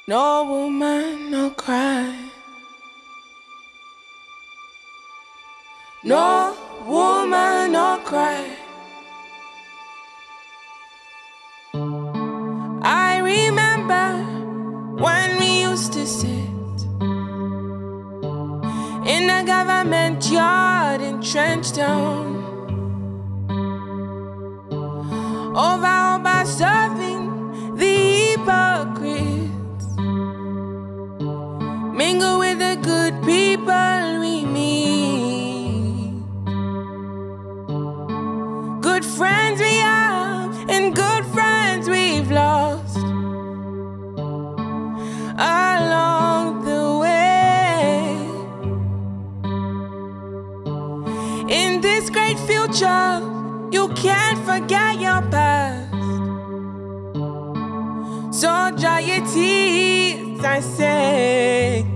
No woman, no cry. No woman, no cry. I remember when we used to sit in a government yard in Trenchtown, over serving the hypocrites, mingle with the good people we meet, good friends we have and good friends we've lost along the way. In this great future, you can't forget your past. So dry your tears, I say.